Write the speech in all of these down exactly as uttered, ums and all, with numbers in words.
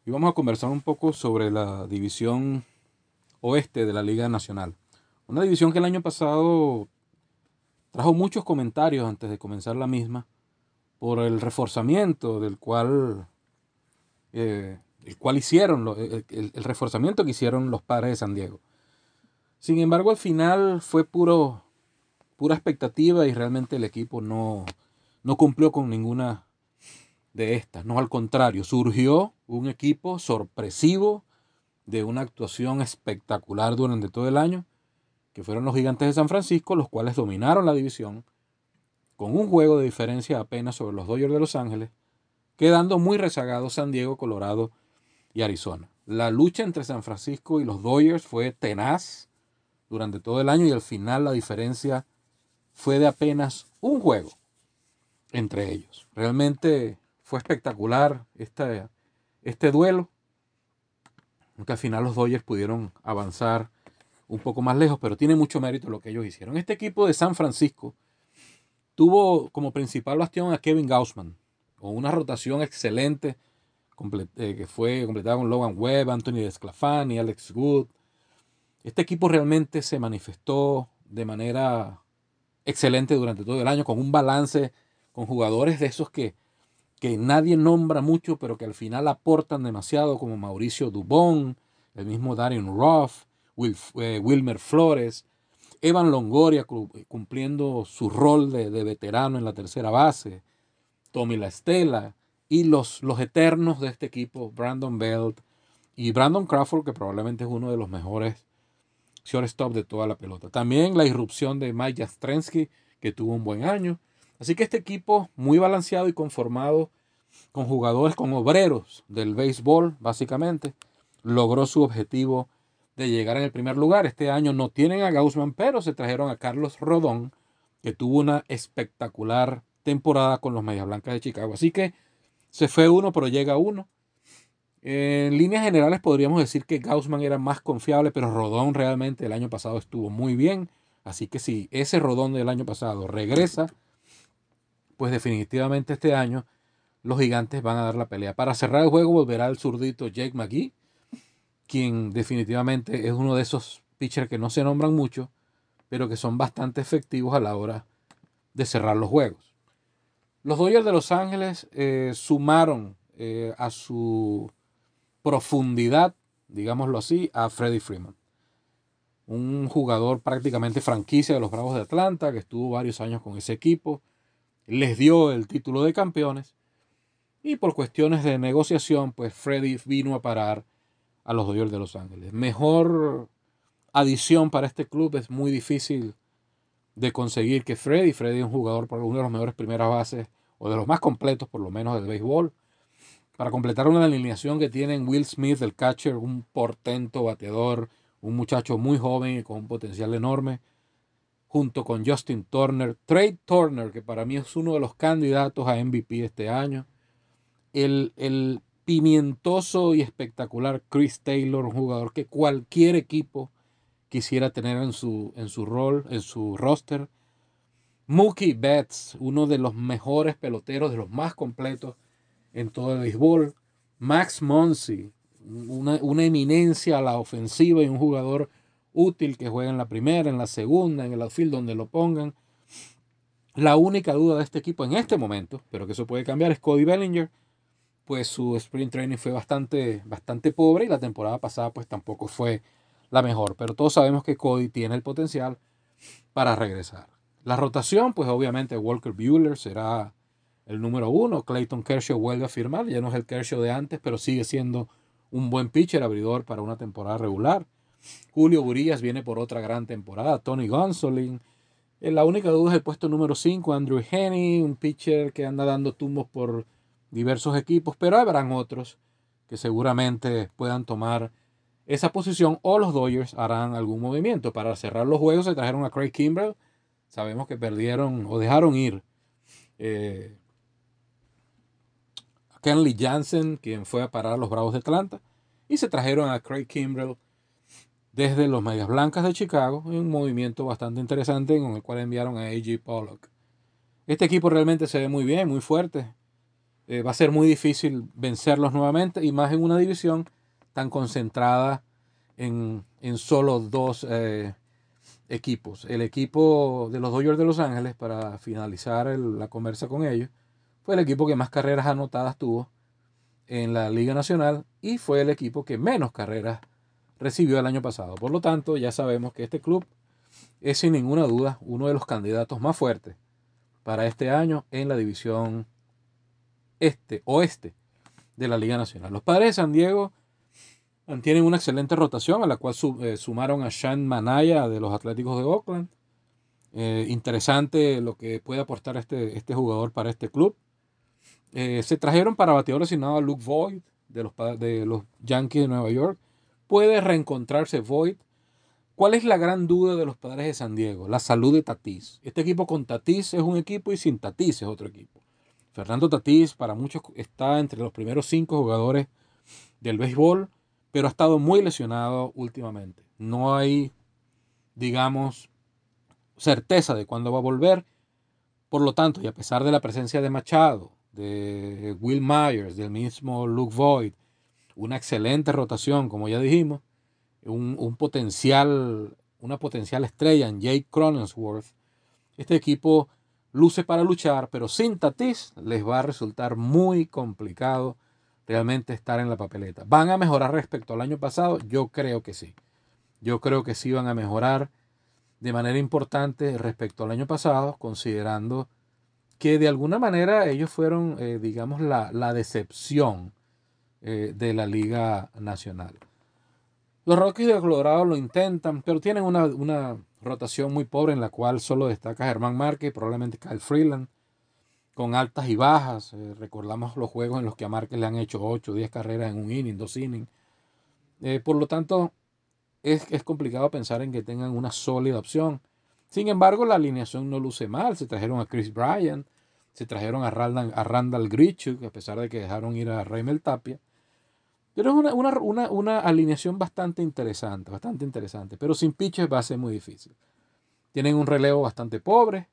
Y vamos a conversar un poco sobre la división oeste de la Liga Nacional. Una división que el año pasado trajo muchos comentarios antes de comenzar la misma por el reforzamiento del cual, eh, el cual hicieron, el, el, el reforzamiento que hicieron los Padres de San Diego. Sin embargo, al final fue puro, pura expectativa y realmente el equipo no, no cumplió con ninguna de estas. No, al contrario, surgió un equipo sorpresivo de una actuación espectacular durante todo el año, que fueron los Gigantes de San Francisco, los cuales dominaron la división con un juego de diferencia apenas sobre los Dodgers de Los Ángeles, quedando muy rezagados San Diego, Colorado y Arizona. La lucha entre San Francisco y los Dodgers fue tenaz durante todo el año y al final la diferencia fue de apenas un juego entre ellos. Realmente fue espectacular este, este duelo, aunque al final los Dodgers pudieron avanzar un poco más lejos, pero tiene mucho mérito lo que ellos hicieron. Este equipo de San Francisco tuvo como principal bastión a Kevin Gausman, con una rotación excelente eh, que fue completada con Logan Webb, Anthony Desclafani, Alex Wood. Este equipo realmente se manifestó de manera excelente durante todo el año, con un balance, con jugadores de esos que, que nadie nombra mucho, pero que al final aportan demasiado, como Mauricio Dubón, el mismo Darian Ruff, Will, eh, Wilmer Flores, Evan Longoria cumpliendo su rol de, de veterano en la tercera base, Tommy La Estela y los, los eternos de este equipo, Brandon Belt y Brandon Crawford, que probablemente es uno de los mejores shortstop de toda la pelota. También la irrupción de Mike Yastrzemski, que tuvo un buen año. Así que este equipo muy balanceado y conformado con jugadores, con obreros del béisbol, básicamente, logró su objetivo de llegar en el primer lugar. Este año no tienen a Gausman, pero se trajeron a Carlos Rodón, que tuvo una espectacular temporada con los Medias Blancas de Chicago. Así que se fue uno, pero llega uno. En líneas generales podríamos decir que Gausman era más confiable, pero Rodón realmente el año pasado estuvo muy bien. Así que si ese Rodón del año pasado regresa, pues definitivamente este año los Gigantes van a dar la pelea. Para cerrar el juego volverá el zurdito Jake McGee, quien definitivamente es uno de esos pitchers que no se nombran mucho, pero que son bastante efectivos a la hora de cerrar los juegos. Los Dodgers de Los Ángeles eh, sumaron eh, a su profundidad, digámoslo así, a Freddie Freeman. Un jugador prácticamente franquicia de los Bravos de Atlanta, que estuvo varios años con ese equipo, les dio el título de campeones y por cuestiones de negociación, pues Freddie vino a parar a los Dodgers de Los Ángeles. Mejor adición para este club es muy difícil de conseguir que Freddie. Freddie es un jugador por uno de los mejores primeras bases o de los más completos por lo menos del béisbol. Para completar una alineación que tienen Will Smith, el catcher, un portento bateador, un muchacho muy joven y con un potencial enorme, junto con Justin Turner, Trey Turner, que para mí es uno de los candidatos a M V P este año, el, el pimientoso y espectacular Chris Taylor, un jugador que cualquier equipo quisiera tener en su, en su rol, en su roster. Mookie Betts, uno de los mejores peloteros, de los más completos en todo el béisbol. Max Muncy, una, una eminencia a la ofensiva y un jugador útil que juega en la primera, en la segunda, en el outfield, donde lo pongan. La única duda de este equipo en este momento, pero que eso puede cambiar, es Cody Bellinger. Pues su sprint training fue bastante, bastante pobre y la temporada pasada pues tampoco fue la mejor. Pero todos sabemos que Cody tiene el potencial para regresar. La rotación, pues obviamente Walker Buehler será el número uno. Clayton Kershaw vuelve a firmar, ya no es el Kershaw de antes, pero sigue siendo un buen pitcher abridor para una temporada regular. Julio Urias viene por otra gran temporada. Tony Gonsolin. La única duda es el puesto número cinco, Andrew Heaney, un pitcher que anda dando tumbos por diversos equipos, pero habrán otros que seguramente puedan tomar esa posición o los Dodgers harán algún movimiento. Para cerrar los juegos se trajeron a Craig Kimbrell. Sabemos que perdieron o dejaron ir eh, a Kenley Jansen, quien fue a parar a los Bravos de Atlanta, y se trajeron a Craig Kimbrell desde los Medias Blancas de Chicago, en un movimiento bastante interesante con el cual enviaron a A J Pollock. Este equipo realmente se ve muy bien, muy fuerte. eh, va a ser muy difícil vencerlos nuevamente y más en una división tan concentrada en, en solo dos eh, equipos. El equipo de los Dodgers de Los Ángeles, para finalizar el, la conversa con ellos, fue el equipo que más carreras anotadas tuvo en la Liga Nacional y fue el equipo que menos carreras recibió el año pasado. Por lo tanto, ya sabemos que este club es sin ninguna duda uno de los candidatos más fuertes para este año en la división este, oeste de la Liga Nacional. Los Padres de San Diego mantienen una excelente rotación a la cual su, eh, sumaron a Sean Manaya de los Atléticos de Oakland. Eh, interesante lo que puede aportar este, este jugador para este club. Eh, se trajeron para bateador designado a Luke Voigt de los, de los Yankees de Nueva York. Puede reencontrarse Voigt. ¿Cuál es la gran duda de los Padres de San Diego? La salud de Tatis. Este equipo con Tatis es un equipo y sin Tatis es otro equipo. Fernando Tatis para muchos está entre los primeros cinco jugadores del béisbol, pero ha estado muy lesionado últimamente. No hay, digamos, certeza de cuándo va a volver. Por lo tanto, y a pesar de la presencia de Machado, de Will Myers, del mismo Luke Voigt, una excelente rotación, como ya dijimos, un, un potencial, una potencial estrella en Jake Cronensworth, este equipo luce para luchar, pero sin Tatis les va a resultar muy complicado realmente estar en la papeleta. ¿Van a mejorar respecto al año pasado? Yo creo que sí. Yo creo que sí van a mejorar de manera importante respecto al año pasado, considerando que de alguna manera ellos fueron, eh, digamos, la, la decepción eh, de la Liga Nacional. Los Rockies de Colorado lo intentan, pero tienen una, una rotación muy pobre en la cual solo destaca Germán Márquez y probablemente Kyle Freeland, con altas y bajas. Eh, recordamos los juegos en los que a Márquez le han hecho ocho o diez carreras en un inning, dos innings. Eh, por lo tanto, es, es complicado pensar en que tengan una sólida opción. Sin embargo, la alineación no luce mal. Se trajeron a Chris Bryant, se trajeron a Randall, a Randall Grichuk, a pesar de que dejaron ir a Raimel Tapia. Pero es una, una, una, una alineación bastante interesante, bastante interesante. Pero sin pitches va a ser muy difícil. Tienen un relevo bastante pobre.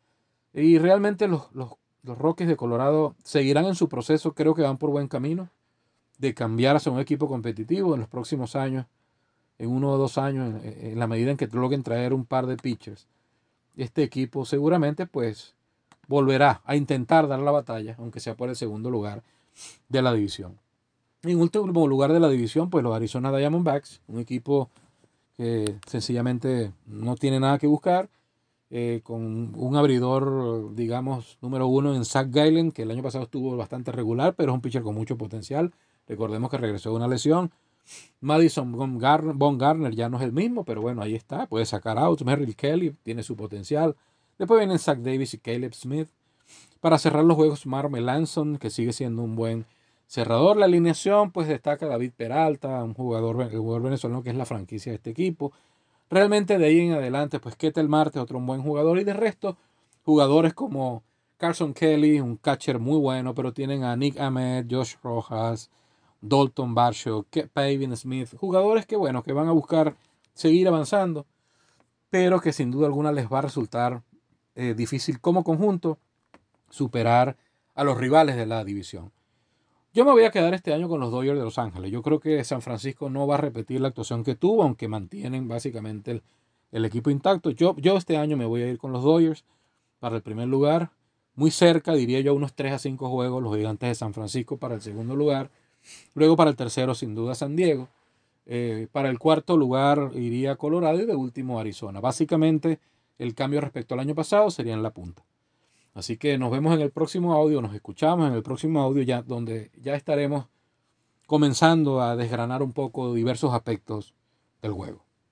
Y realmente los, los, los Rockies de Colorado seguirán en su proceso. Creo que van por buen camino de cambiar hacia un equipo competitivo en los próximos años. En uno o dos años, en, en la medida en que logren traer un par de pitchers. Este equipo seguramente pues volverá a intentar dar la batalla, aunque sea por el segundo lugar de la división. En último lugar de la división, pues los Arizona Diamondbacks, un equipo que sencillamente no tiene nada que buscar, eh, con un abridor, digamos, número uno en Zach Gallen, que el año pasado estuvo bastante regular, pero es un pitcher con mucho potencial. Recordemos que regresó de una lesión. Madison Bumgarner ya no es el mismo, pero bueno, ahí está, puede sacar outs. Merrill Kelly tiene su potencial. Después vienen Zach Davis y Caleb Smith. Para cerrar los juegos, Mark Melancon, que sigue siendo un buen cerrador. La alineación, pues destaca David Peralta, un jugador, un jugador venezolano que es la franquicia de este equipo. Realmente de ahí en adelante, pues Ketel Marte, otro buen jugador. Y de resto, jugadores como Carson Kelly, un catcher muy bueno, pero tienen a Nick Ahmed, Josh Rojas, Dalton Varsho, Pavin Smith. Jugadores que, bueno, que van a buscar seguir avanzando, pero que sin duda alguna les va a resultar eh, difícil como conjunto superar a los rivales de la división. Yo me voy a quedar este año con los Dodgers de Los Ángeles. Yo creo que San Francisco no va a repetir la actuación que tuvo, aunque mantienen básicamente el, el equipo intacto. Yo, yo este año me voy a ir con los Dodgers para el primer lugar. Muy cerca, diría yo, unos tres a cinco juegos, los Gigantes de San Francisco para el segundo lugar. Luego para el tercero, sin duda, San Diego. Eh, para el cuarto lugar iría Colorado y de último Arizona. Básicamente, el cambio respecto al año pasado sería en la punta. Así que nos vemos en el próximo audio, nos escuchamos en el próximo audio ya, donde ya estaremos comenzando a desgranar un poco diversos aspectos del juego.